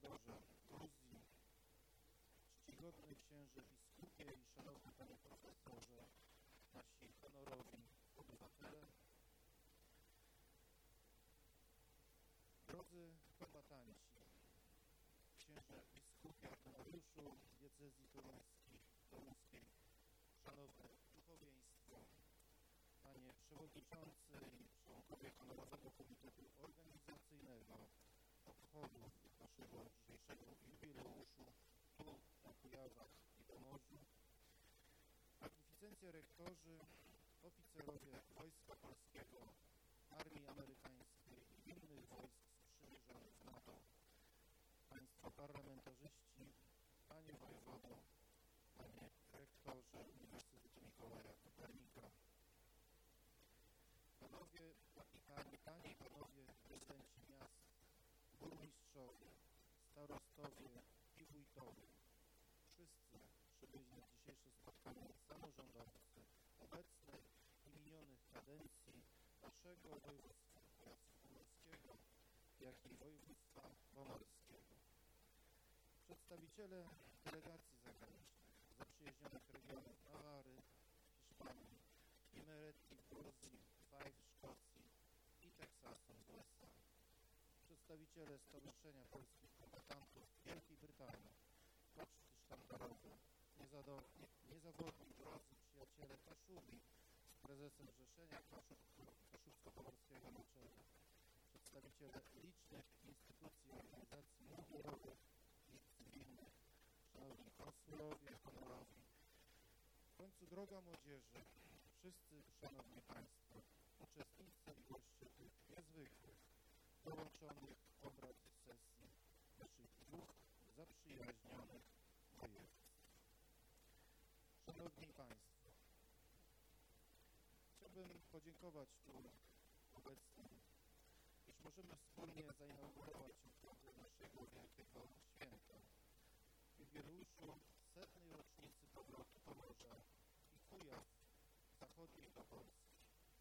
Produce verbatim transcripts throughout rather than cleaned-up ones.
ambasadorze Gruzji, czcigodny księże biskupie i szanowny panie profesorze, nasi honorowi obywatele, drodzy kombatanci, księże biskupie ordynariuszu diecezji toruńskiej, toruńskiej, szanowne duchowieństwo, panie przewodniczący i członkowie honorowego komitetu organizacyjnego obchodów naszego dzisiejszego jubileuszu tu na Kujawach i Pomorzu, magnificencje rektorzy, oficerowie Wojska Polskiego, Armii Amerykańskiej i innych wojsk sprzymierzonych z NATO, państwo parlamentarzyści, panie wojewodo, panie rektorze Uniwersytetu Mikołaja Kopernika, panowie i panie, panie i panowie prezydenci miast, burmistrzowie, starostowie i wójtowie, wszyscy przybyli na dzisiejsze spotkanie samorządowcy obecnej i minionych kadencji naszego województwa kujawsko-pomorskiego, jak i województwa pomorskiego. Przedstawiciele delegacji zagranicznych zaprzyjaźnionych regionów Nawary, Hiszpanii, Imeretii w Gruzji, Fife w Szkocji i Teksasu w U S A. Przedstawiciele Stowarzyszenia Polskich Kombatantów Wielkiej Brytanii, poczty sztandarowe, niezawodni drodzy przyjaciele Kaszubi z prezesem Zrzeszenia Kaszubsko-Pomorskiego na czele, przedstawiciele licznych instytucji i organizacji mundurowych i cywilnych, szanowni konsulowie honorowi, w końcu droga młodzieży, wszyscy szanowni państwo, uczestnicy i goście tych niezwykłych, połączonych obrad sesji naszych dwóch zaprzyjaźnionych województw. Szanowni państwo, chciałbym podziękować tu obecnym, iż możemy wspólnie zainaugurować obchody naszego wielkiego święta, jubileuszu setnej rocznicy powrotu Pomorza i Kujaw zachodniej do Polski.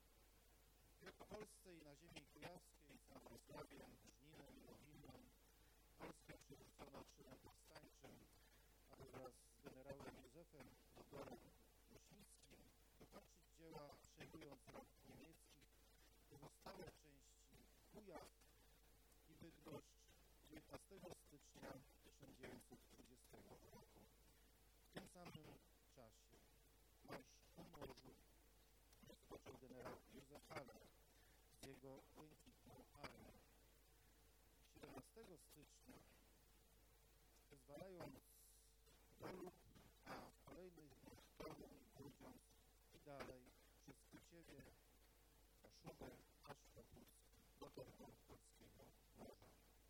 W Wielkopolsce i na ziemi kujawskiej z Wrocławiem, Żninem i Lubinem Polskę przywrócono czynem powstańczym, aby wraz z generałem Józefem Dudorem Muśnickim dokończyć dzieła, przejmując rok niemieckich pozostałe części Kujaw i Bydgoszcz dziewiętnastego stycznia tysiąc dziewięćset dwudziestego roku. W tym samym czasie marsz ku morzu rozpoczął generał Józef Haller z jego błękitną armią. siedemnastego stycznia, wyzwalając Golub, a w kolejnych dniach Toruń i Grudziądz i dalej przez Kuciewie, Kaszubę, aż do Puck, dotarł do polskiego morza.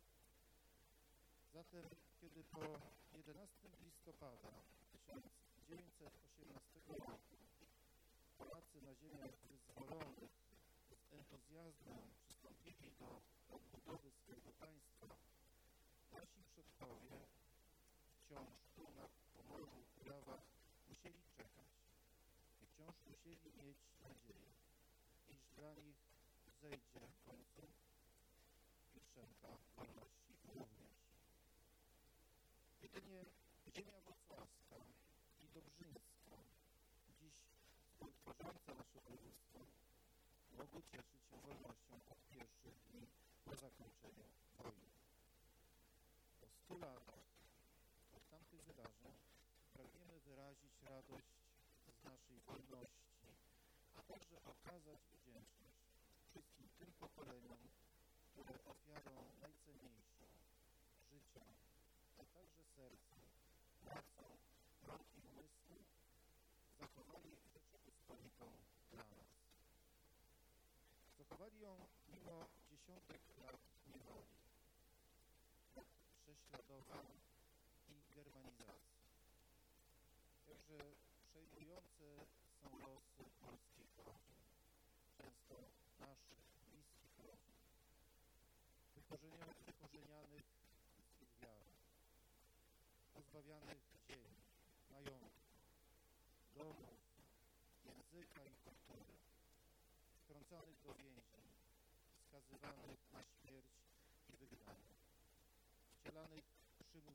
Zatem, kiedy po jedenastego listopada tysiąc dziewięćset osiemnastego roku Polacy na ziemiach wyzwolonych z entuzjazmem przystąpili do odbudowy swojego państwa, nasi przodkowie wciąż tu na Pomorzu, Kujawach musieli czekać i wciąż musieli mieć nadzieję, iż dla nich zejdzie w końcu jutrzenka wolności również. Jedynie ziemia wrocławska i dobrzyńska, dziś współtworząca nasze województwo, mogły cieszyć się wolnością od pierwszych dni po zakończeniu wojny. Po stu latach od tamtych wydarzeń pragniemy wyrazić radość z naszej wolności, a także okazać wdzięczność wszystkim tym pokoleniom, które ofiarą najcenniejszą życia, a także serca, pracą, rąk i umysłu zachowali Rzeczypospolitą dla nas. Zachowali ją mimo dziesiątek lat niewoli, prześladowań i germanizacji. Jakże przejmujące są losy polskich rodzin, często naszych bliskich rodzin, wykorzenianych z ich wiary, pozbawianych ziemi, majątku, domów, języka i kultury, wtrącanych do więzień, skazywanych na śmierć i wygnanie, wcielanych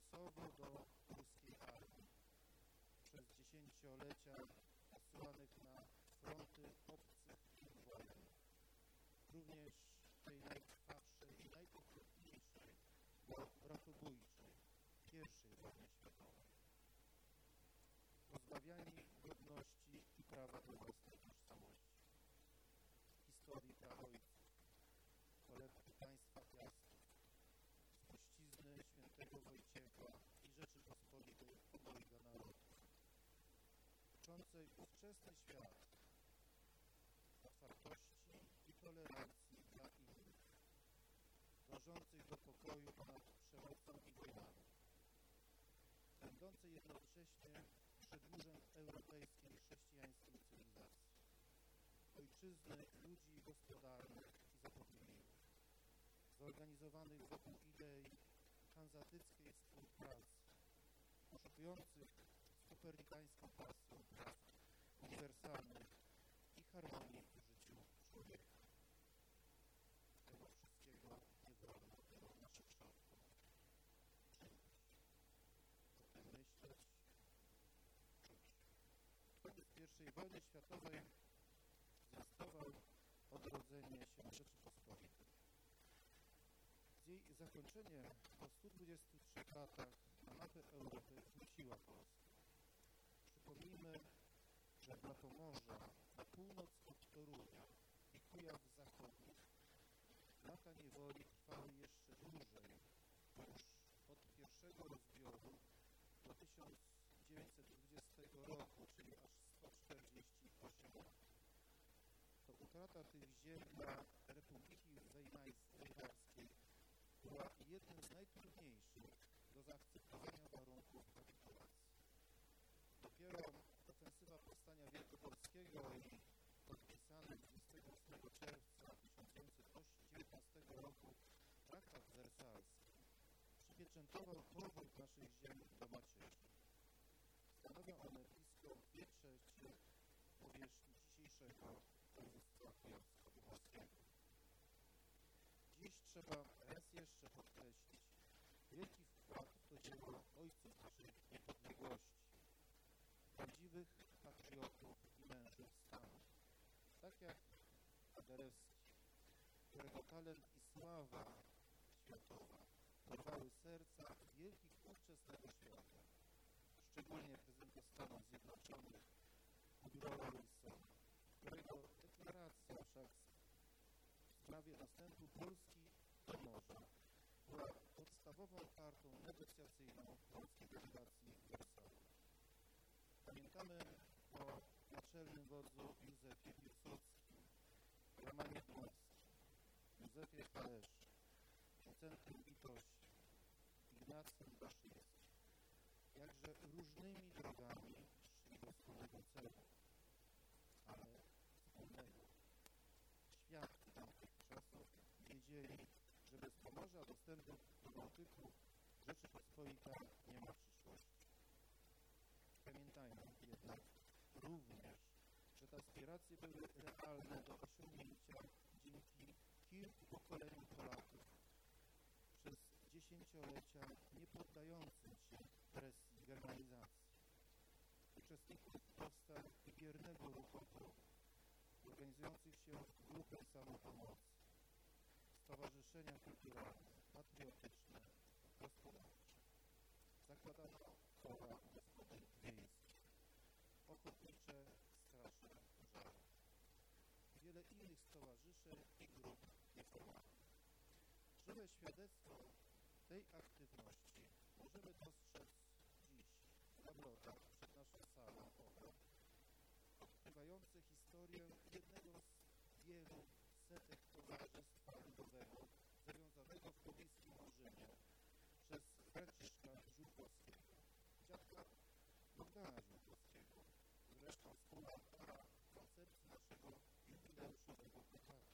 przymusowo do pruskiej armii. Przez dziesięciolecia wysyłanych na fronty obcych im wojen. Również tej najkrwawszej i najokropniejszej, bo bratobójczej, pierwszej wojnie światowej. Pozbawiani godności i prawa do własnej tożsamości. Historii praojców, kolebki państwa Piastów, spuścizny świętego Wojciecha i Rzeczypospolitej obojga narodów, uczącej ówczesny świat otwartości i tolerancji dla innych, dążącej do pokoju ponad przemocą i wojnami, będącej jednocześnie przedmurzem europejskiej chrześcijańskiej cywilizacji, ojczyzny ludzi gospodarnych i zapobiegliwych, zorganizowanych wokół idei hanzatyckiej współpracy, poszukujących z kopernikańską pasją praw uniwersalnych i harmonii w życiu człowieka. Tego wszystkiego nie wolno było naszych przodków czynić. O tym myśleć, czuć. Koniec pierwszej wojny światowej zwiastował odrodzenie się Rzeczypospolitej. Z jej zakończeniem po stu dwudziestu trzech latach na mapę Europy wróciła Polska. Przypomnijmy, że dla Pomorza na północ od Torunia i Kujaw zachodnich lata niewoli trwały jeszcze dłużej, już od pierwszego rozbioru do tysiąc dziewięćset dwudziestego roku, czyli aż sto czterdzieści osiem lat. To utrata tych ziem dla Republiki Weimarskiej była jednym z najtrudniejszych do zaakceptowania warunków kapitulacji. Dopiero ofensywa powstania wielkopolskiego i podpisany dwudziestego ósmego czerwca tysiąc dziewięćset dziewiętnastego roku traktat wersalski przypieczętował powrót naszych ziem do macierzy. Stanowią one blisko dwie trzecie powierzchni dzisiejszego województwa kujawsko-pomorskiego. Dziś trzeba raz jeszcze podkreślić wielki wkład w to dzieło ojców naszej niepodległości, prawdziwych patriotów i mężów stanu, tak jak Paderewski, którego talent i sława światowa porwały serca wielkich ówczesnego świata, szczególnie prezydenta Stanów Zjednoczonych Woodrowa Wilsona, którego deklaracja wszak w sprawie następu Polski do morza była podstawową kartą negocjacyjną polskiej delegacji w Wersalu. Pamiętamy o naczelnym wodzu Józefie Piłsudskim, Romanie Dmowskim, Józefie Haleszczy, Wincentym Witości, Ignacym Baszyńskim, jakże różnymi drogami szli do wspólnego celu, ale wspólnego. Świadki tamtych czasów wiedzieli, że bez Pomorza dostępu do Bałtyku Rzeczypospolita nie ma przyszłości. Pamiętajmy jednak również, że te aspiracje były realne do osiągnięcia dzięki kilku pokoleniom Polaków przez dziesięciolecia nie poddającym się presji germanizacji, uczestników powstań i biernego ruchu oporu, organizujących się w grupy samopomocy, stowarzyszenia kulturalne, patriotyczne, gospodarcze. Zakładano koła gospodyń wiejskich, ochotnicze straże pożarne, wiele innych stowarzyszeń i grup nieformalnych. Żywe świadectwo tej aktywności możemy dostrzec dziś w nagrobach przed naszą salą obrad, odkrywające historię jednego z wielu setek towarzystwa ludowego zawiązanego w pobliskim Rzymie przez Franciszka Żółkowskiego, dziadka Bogdana Żółkowskiego, zresztą współautora koncepcji naszego jubileuszowego plakatu.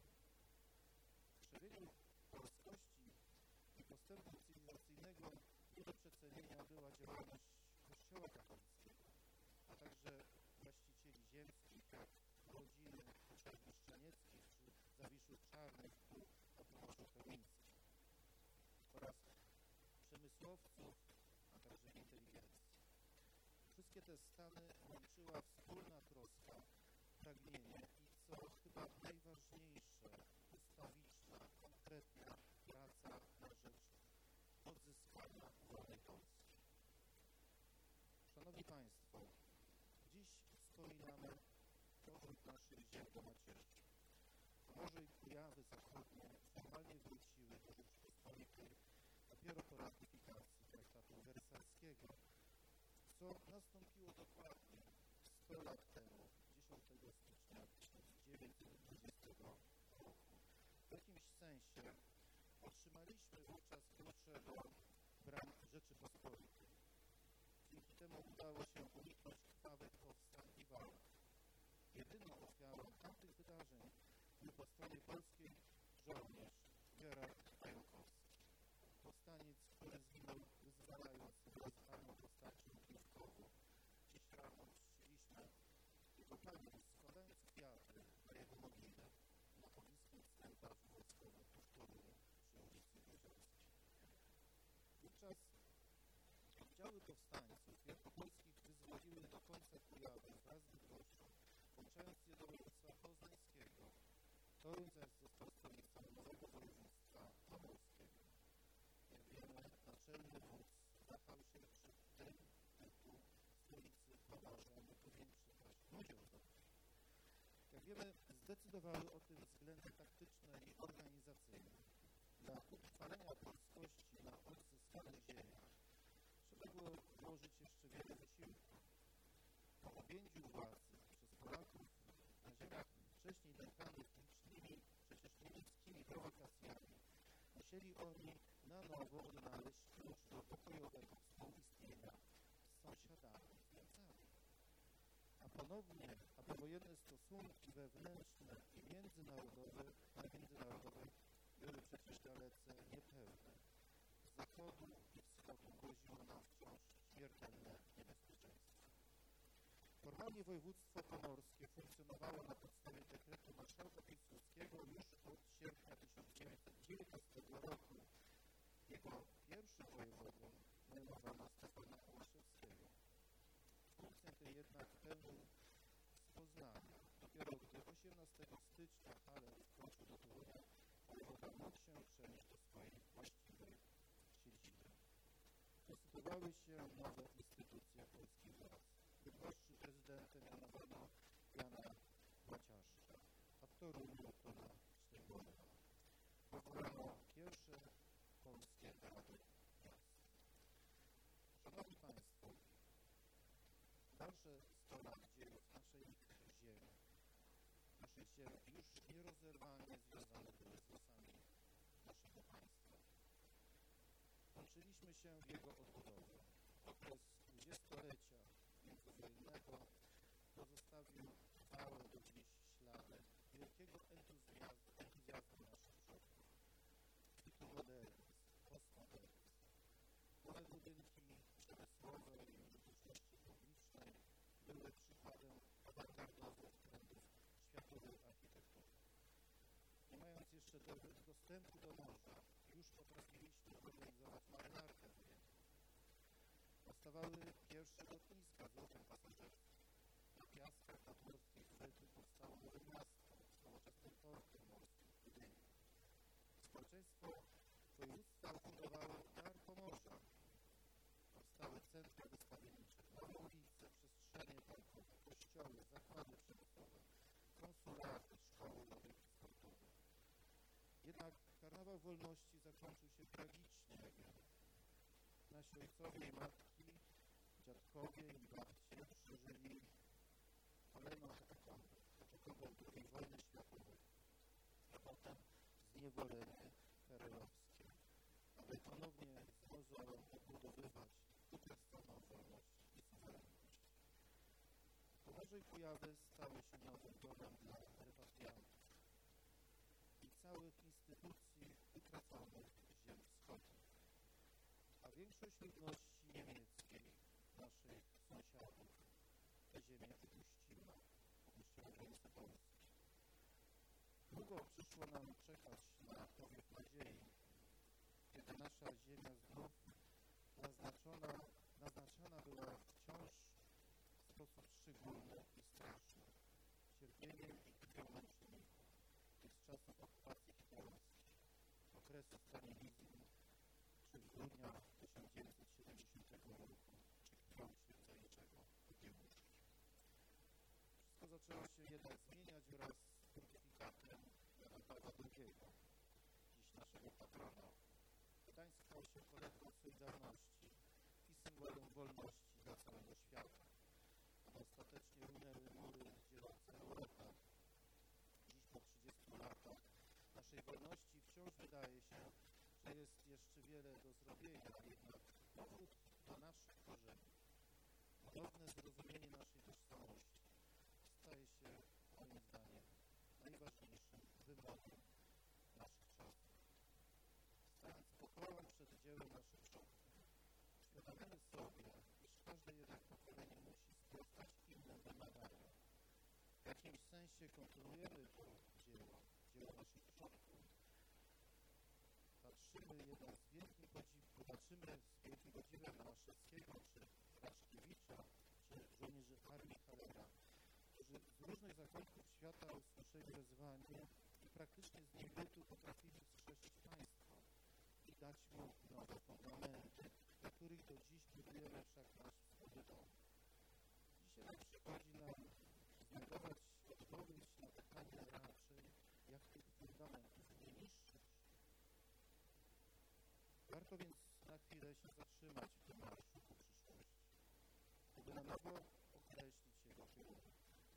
W krzewieniu polskości i postępu cywilizacyjnego nie do przecenienia była działalność Kościoła katolickiego, a także właścicieli ziemskich, jak rodziny chociażby Szczanieckich czy Zawiszów Czarnych tu na Pomorzu Chełmińskim, oraz przemysłowców, także inteligencji. Wszystkie te stany łączyła wspólna troska, pragnienie i, co chyba najważniejsze, ustawiczna, konkretna praca na rzecz odzyskania wolnej Polski. Szanowni Państwo, dziś wspominamy powrót naszych ziem do macierzy. Pomorze i Kujawy Zachodnie formalnie wróciły do Rzeczypospolitej dopiero po ratyfikacji traktatu wersalskiego, co nastąpiło dokładnie sto lat temu, dziesiątego stycznia tysiąc dziewięćset dwudziestego roku. W jakimś sensie otrzymaliśmy wówczas klucze do bram Rzeczypospolitej. Dzięki temu udało się uniknąć krwawych powstań i walk. Jedyną ofiarą tamtych wydarzeń był po stronie polskiej żołnierz Gerard Pająkowski. Powstaniec, który zginął wyzwalając wraz z armią powstańczą Kijówkowo. Dziś rano czciliśmy jego pamięć, składając kwiaty na jego mogilę na pobliskim cmentarzu wojskowym tuż w Toruniu przy ulicy Jeziorskiej. Wówczas oddziały powstańców wielkopolskich wyzwoliły do końca Kujawy wraz z Bydgoszczą, włączając je do województwa poznańskiego. Toruń zaś został stolicą nowego województwa pomorskiego. Jak wiemy, naczelny wódz wahał się przed tym typu stolicy Pomorza nie powiększywać ludziom dobrze. Jak wiemy, zdecydowały o tym względy taktyczne i organizacyjne. Dla utrwalenia polskości na odzyskanych ziemiach trzeba było włożyć jeszcze wiele wysiłku. Po objęciu władzy przez Polaków na ziemiach wcześniej nękanych licznymi, przecież niemieckimi prowokacjami, musieli oni na nowo odnaleźć klucz do pokojowego współistnienia z sąsiadami, z Niemcami. A ponownie, a powojenne stosunki wewnętrzne i międzynarodowe, a międzynarodowe były przecież dalece niepełne. Z zachodu i wschodu groziło nam wciąż śmiertelne niebezpieczeństwo. Formalnie województwo pomorskie funkcjonowało na podstawie dekretu marszałka Piłsudskiego już od sierpnia tysiąc dziewięćset dziewiętnastego roku. Jego pierwszym wojewodą mianowano Stefana Ułaszewskiego. Funkcję tę jednak pełnił z Poznania. Dopiero gdy osiemnastego stycznia Haller wkroczył do Torunia, wojewoda mógł się przenieść do swojej właściwej siedziby. Konstytuowały się nowe instytucje polskiej władzy. Bydgoszczy prezydentem mianowano Jana Baciaszka, a w Toruniu Tona Szczególna. Powołano pierwsze polskie rady miast. Szanowni Państwo, dalsze sto lat dziejów naszej ziemi, naszych ziem już nierozerwalnie związane były z losami naszego państwa. Łączyliśmy się w jego odbudowę. Okres dwudziestolecia międzywojennego pozostawił trwałe do dziś ślady wielkiego entuzjazmu, entuzjazmu naszych przodków. Kwitł modernizm, postmodernizm. Nowe budynki przemysłowe i użyteczności publicznej były przykładem awangardowych trendów światowej architektury. Nie mając jeszcze do, dostępu do morza, już potrafiliśmy zorganizować marynarkę wojenną. Powstawały pierwsze lotniska z lotem pasażerskim. Na piaskach nadmorskich Fryty powstało nowe miasto z nowoczesnym portem morskim w Gdyni. Społeczeństwo województwa budowało Dar Pomorza. Powstały centra wystawiennicze, nowe ulice, przestrzenie parkowe, kościoły, zakłady przemysłowe, konsulaty, szkoły, obiekty sportowe. Jednak karnawał wolności zakończył się tragicznie, jak wiemy. Nasi ojcowie i matki, dziadkowie i babcie przeżyli kolejną katakombę, katakombę drugiej wojny światowej, a potem zniewolenie perelowskie, aby ponownie z mozolą odbudowywać utraconą wolność i suwerenność. Pomorze i Kujawy stały się nowym domem dla repatriantów i całych instytucji utraconych ziem wschodnich. A większość ludności niemieckiej, naszych sąsiadów, tę ziemię opuściła, opuściła granice Polski. Długo przyszło nam czekać na powiew nadziei, kiedy nasza ziemia znów naznaczona stały się kolebką solidarności i symbolem wolności dla całego świata. A ostatecznie runęły mury dzielące Europę. Dziś po trzydziestu latach naszej wolności wciąż wydaje się, że jest jeszcze wiele do zrobienia, jednak powrót do naszych korzeni, godne zrozumienie naszej tożsamości staje się, moim zdaniem, najważniejszym wymogiem naszych czasów. Stając pokorą przed dziełem naszych przodków, uświadamiamy sobie, iż każde jednak pokolenie musi sprostać innym wymaganiom. W jakimś sensie kontynuujemy to dzieło, dzieło naszych przodków. Patrzymy jednak z wielkim podziwem, patrzymy z wielkim podziwem na Maszewskiego, czy Raszkiewicza, czy żołnierzy armii Halera, którzy z różnych zakątków świata usłyszeli wezwanie i praktycznie z niebytu potrafili wskrzesić państwo i dać mu nowe fundamenty, na których do dziś budujemy wszak nasz wspólny dom. Dzisiaj przychodzi nam znajdować odpowiedź na pytanie raczej, jak tych fundamentów nie niszczyć. Warto więc na chwilę się zatrzymać w tym marszu ku przyszłości, aby na nowo określić jego kierunek.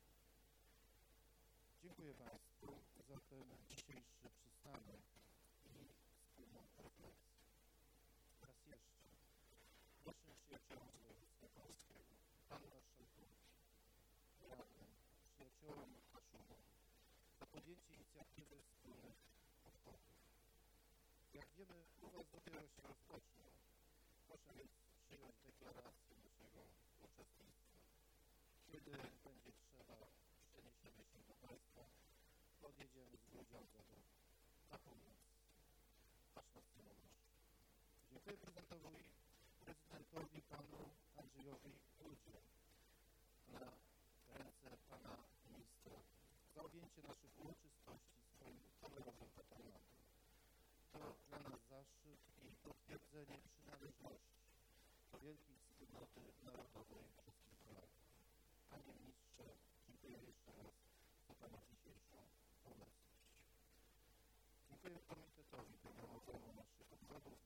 Dziękuję Państwu za ten dzisiejszy przystanek i wspólną refleksję. Raz jeszcze naszym przyjaciołom z województwa polskiego, panu marszałkowi, radnym, przyjaciołom Kaszubom za podjęcie inicjatywy wspólnych obchodów. Jak wiemy, u Was dopiero się rozpocznie. Proszę więc przyjąć deklarację naszego uczestnictwa. Kiedy będzie trzeba, przeniesiemy się do Państwa, podjedziemy z Grudziądza do na północ, aż na Scenomorz. Dziękuję prezydentowi, prezydentowi panu Andrzejowi Dudzie, na ręce pana ministra za objęcie naszych uroczystości swoim honorowym patronatą. To dla nas zaszczyt i potwierdzenie przynależności do wielkiej wspólnoty narodowej wszystkich Polaków. Panie ministrze, dziękuję jeszcze raz za pana dzisiejszą obecność. Dziękuję komitetowi programowemu naszych obchodów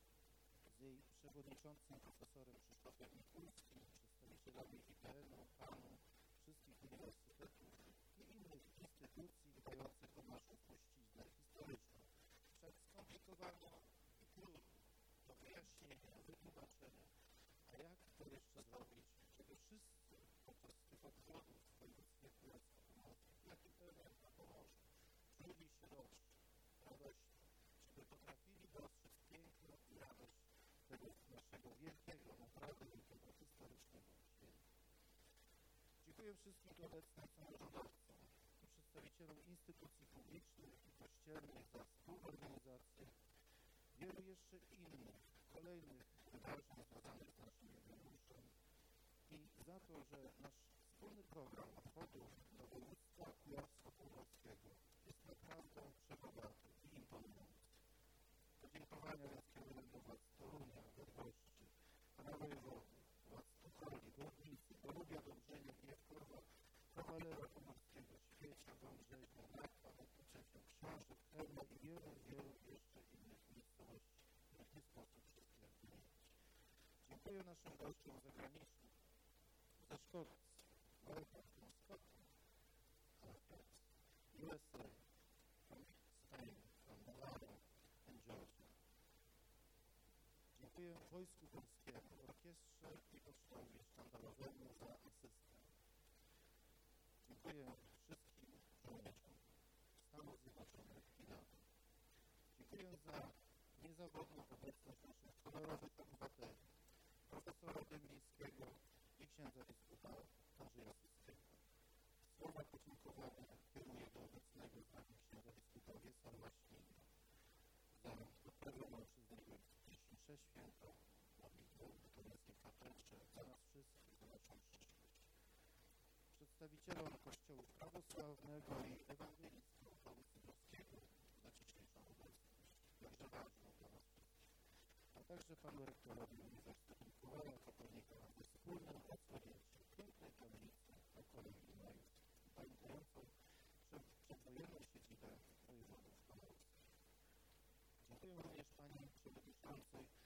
z jej przewodniczącym profesorem Krzysztofem Mikulskim, przedstawicielami I P N-u, panu, wszystkich uniwersytetów i innych instytucji dbających o naszą spuściznę historyczną. Wszak skomplikowaną i trudną do wyjaśnienia, wytłumaczenia. A jak to jeszcze zrobić, żeby wszyscy podczas tych obchodów w województwie kujawsko-pomorskim, jak I P N na Pomorzu, czuli się dobrze, radośnie, żeby potrafili dostrzec piękno i radość tego naszego wielkiego, naprawdę wielkiego, historycznego święta. Dziękuję wszystkim obecnym samorządowcom i przedstawicielom instytucji publicznych i kościelnych za współorganizację wielu jeszcze innych, kolejnych wydarzeń związanych z naszym jubileuszem i za to, że nasz wspólny program obchodów do województwa kujawsko-pomorskiego jest naprawdę przebogaty i imponujący. Podziękowania więc kieruję do władz Torunia, Bydgoszczy, pana wojewody, władz Tucholi, Głownicy, Golubia, Dąbrzenia, Gniewkowa, Kawalera Pomorskiego, Świecia, Dąbrzenia, Nakła, Odpoczęcia, Książek, Chełma i wielu, wielu jeszcze innych miejscowości, których nie sposób wszystkich wymienić. Dziękuję naszym gościom zagranicznym ze Szkocji, Wales, from Scotland, U S A, from Spain, from Milano and Georgia. Dziękuję Wojsku Polskiemu, Orkiestrze i Pocztowi Sztandarowemu za asystę. Dziękuję wszystkim żołnierzom Stanów Zjednoczonych i NATO. Dziękuję za niezawodną obecność naszych honorowych obywateli, profesora Dęblińskiego i księdza biskupa Andrzeja Syskiego. Słowa podziękowania kieruję do obecnego z nami księdza biskupa Wiesława Śmigła za odprawioną przez niego dzisiejsze święto modlitwę w Toruńskiej Kapelusze za nas wszystkich, za naszą przyszłość. Przedstawicielom Kościołów prawosławnego i ewangelickiego Województwa Polskiego za dzisiejszą obecność, jakże ważną dla nas wszystkich, a także panu rektorowi Uniwersytetu Mikołaja Kopernika za wspólne odsłonięcie pięknej tablicy na kolei Majów, pamiętającą przedwojenną siedzibę wojewodów pomorskich. Dziękuję również pani przewodniczącej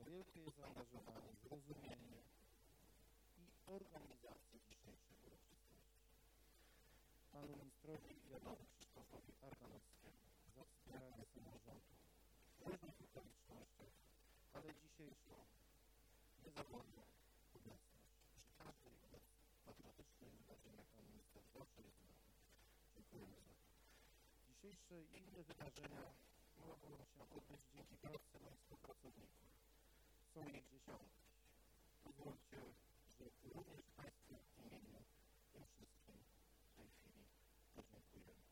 za wielkie zaangażowanie, zrozumienie i organizację dzisiejszej uroczystości. Panu ministrowi Janowi Krzysztofowi Ardanowskiemu za wspieranie samorządu w różnych okolicznościach, ale dzisiejszą niezawodną obecność przy każdej patriotycznej wydarzeniu. Pan minister dobrze jest znany. Dziękujemy za to. Dzisiejsze i inne wydarzenia mogą się odbyć dzięki pracy moich współpracowników. Są ich dziesiątki. Pozwólcie, że również Państwu w imieniu tym wszystkim w tej chwili podziękujemy.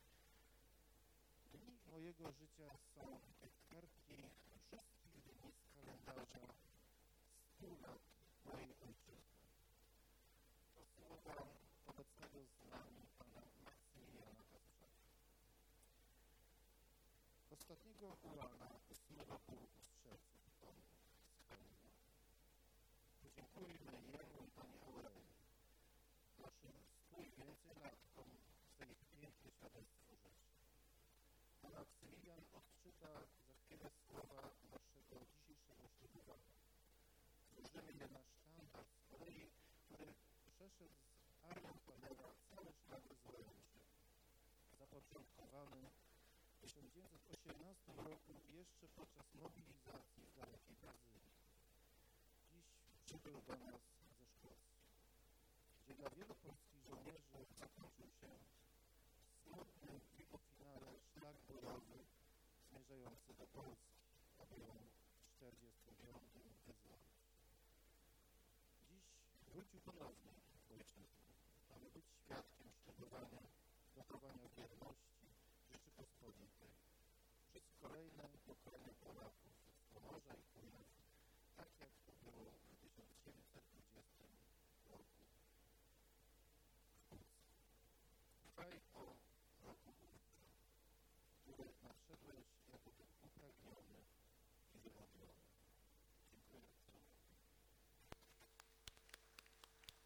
Dni mojego życia są jak kartki wszystkich dni z kalendarza stu lat mojej ojczyzny. To słowa obecnego z nami pana Maksymiliana Kasprzaka. Ostatniego urana ósmego pułku strzelców Tom Skalina. Podziękujmy jemu i pani Aurelii, naszym stu i więcej latkom za ich piękne świadectwo życia. Pan Maksymilian odczyta za chwilę słowa naszego dzisiejszego ślubowania. Złożymy je na sztandar z kolei, który przeszedł z Arią Panera cały szlak Izraelusia. Zapoczątkowany w tysiąc dziewięćset osiemnastym roku jeszcze podczas mobilizacji w dalekiej Brazylii. Dziś przybył do nas ze Szkocji, gdzie dla wielu polskich żołnierzy zakończył się smutnym i po finale szlak bojowy zmierzający do Polski, aby ją w tysiąc dziewięćset czterdziestym piątym wyzwolić. Dziś wrócił ponownie w ojczyznę, aby być świadkiem ślubowania, dochowania wierności Rzeczypospolitej przez kolejne pokolenia Polaków z Pomorza i Kujaw, tak jak to było w tysiąc dziewięćset dwudziestym roku w Polsce. Kraj